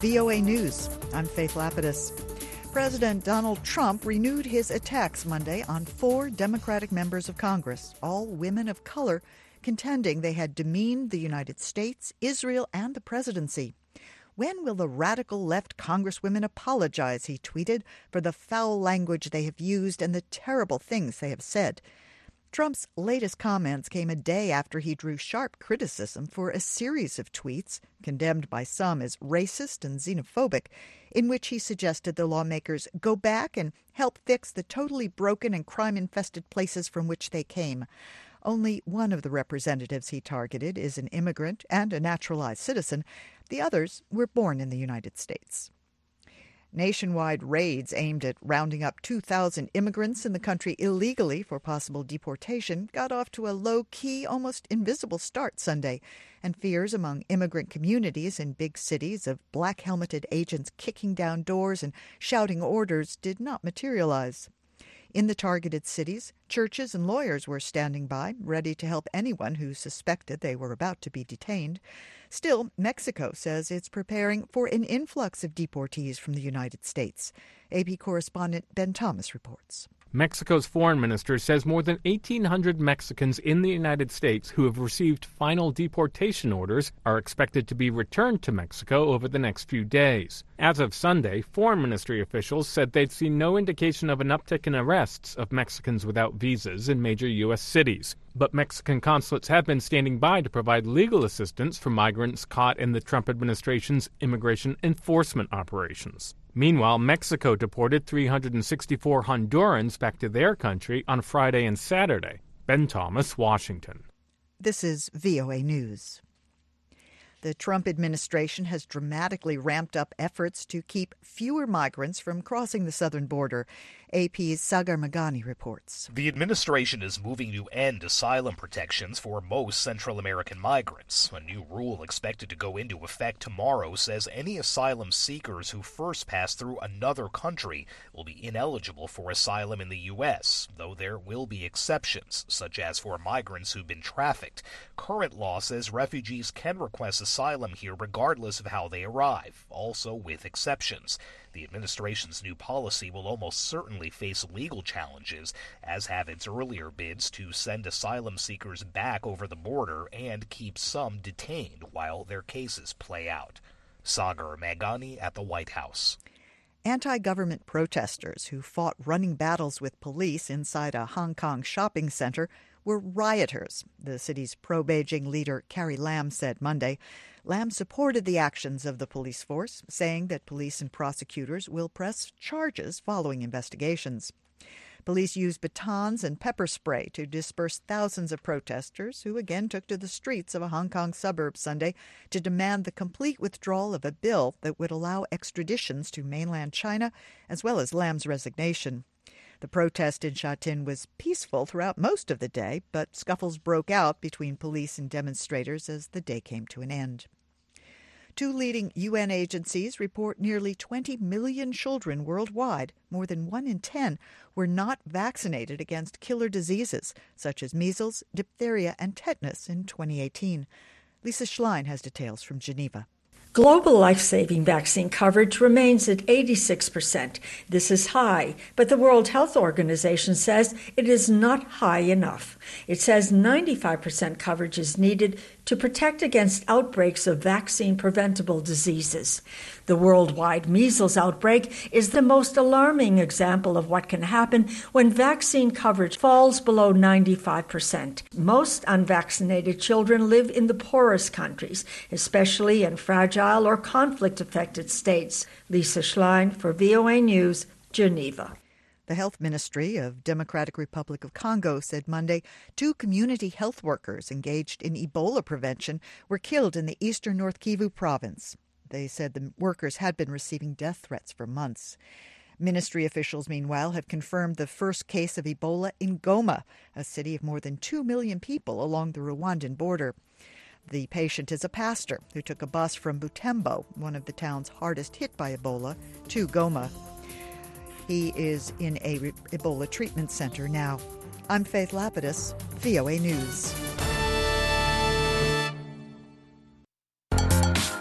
VOA News. I'm Faith Lapidus. President Donald Trump renewed his attacks Monday on 4 Democratic members of Congress, all women of color, contending they had demeaned the United States, Israel, and the presidency. When will the radical left congresswomen apologize, he tweeted, for the foul language they have used and the terrible things they have said? Trump's latest comments came a day after he drew sharp criticism for a series of tweets, condemned by some as racist and xenophobic, in which he suggested the lawmakers go back and help fix the totally broken and crime-infested places from which they came. Only one of the representatives he targeted is an immigrant and a naturalized citizen. The others were born in the United States. Nationwide raids aimed at rounding up 2,000 immigrants in the country illegally for possible deportation got off to a low-key, almost invisible start Sunday, and fears among immigrant communities in big cities of black-helmeted agents kicking down doors and shouting orders did not materialize. In the targeted cities, churches and lawyers were standing by, ready to help anyone who suspected they were about to be detained. Still, Mexico says it's preparing for an influx of deportees from the United States. AP correspondent Ben Thomas reports. Mexico's foreign minister says more than 1,800 Mexicans in the United States who have received final deportation orders are expected to be returned to Mexico over the next few days. As of Sunday, foreign ministry officials said they'd seen no indication of an uptick in arrests of Mexicans without visas in major U.S. cities. But Mexican consulates have been standing by to provide legal assistance for migrants caught in the Trump administration's immigration enforcement operations. Meanwhile, Mexico deported 364 Hondurans back to their country on Friday and Saturday. Ben Thomas, Washington. This is VOA News. The Trump administration has dramatically ramped up efforts to keep fewer migrants from crossing the southern border. AP's Sagar Meghani reports. The administration is moving to end asylum protections for most Central American migrants. A new rule expected to go into effect tomorrow says any asylum seekers who first pass through another country will be ineligible for asylum in the U.S., though there will be exceptions, such as for migrants who've been trafficked. Current law says refugees can request asylum here regardless of how they arrive, also with exceptions. The administration's new policy will almost certainly face legal challenges, as have its earlier bids to send asylum seekers back over the border and keep some detained while their cases play out. Sagar Meghani at the White House. Anti-government protesters who fought running battles with police inside a Hong Kong shopping center were rioters, the city's pro-Beijing leader Carrie Lam said Monday. Lam supported the actions of the police force, saying that police and prosecutors will press charges following investigations. Police used batons and pepper spray to disperse thousands of protesters who again took to the streets of a Hong Kong suburb Sunday to demand the complete withdrawal of a bill that would allow extraditions to mainland China, as well as Lam's resignation. The protest in Sha Tin was peaceful throughout most of the day, but scuffles broke out between police and demonstrators as the day came to an end. 2 leading UN agencies report nearly 20 million children worldwide, more than 1 in 10, were not vaccinated against killer diseases such as measles, diphtheria, and tetanus in 2018. Lisa Schlein has details from Geneva. Global life-saving vaccine coverage remains at 86%. This is high, but the World Health Organization says it is not high enough. It says 95% coverage is needed to protect against outbreaks of vaccine-preventable diseases. The worldwide measles outbreak is the most alarming example of what can happen when vaccine coverage falls below 95%. Most unvaccinated children live in the poorest countries, especially in fragile or conflict-affected states. Lisa Schlein for VOA News, Geneva. The Health Ministry of Democratic Republic of Congo said Monday 2 community health workers engaged in Ebola prevention were killed in the eastern North Kivu province. They said the workers had been receiving death threats for months. Ministry officials, meanwhile, have confirmed the first case of Ebola in Goma, a city of more than 2 million people along the Rwandan border. The patient is a pastor who took a bus from Butembo, one of the towns hardest hit by Ebola, to Goma. He is in a Ebola treatment center now. I'm Faith Lapidus, VOA News.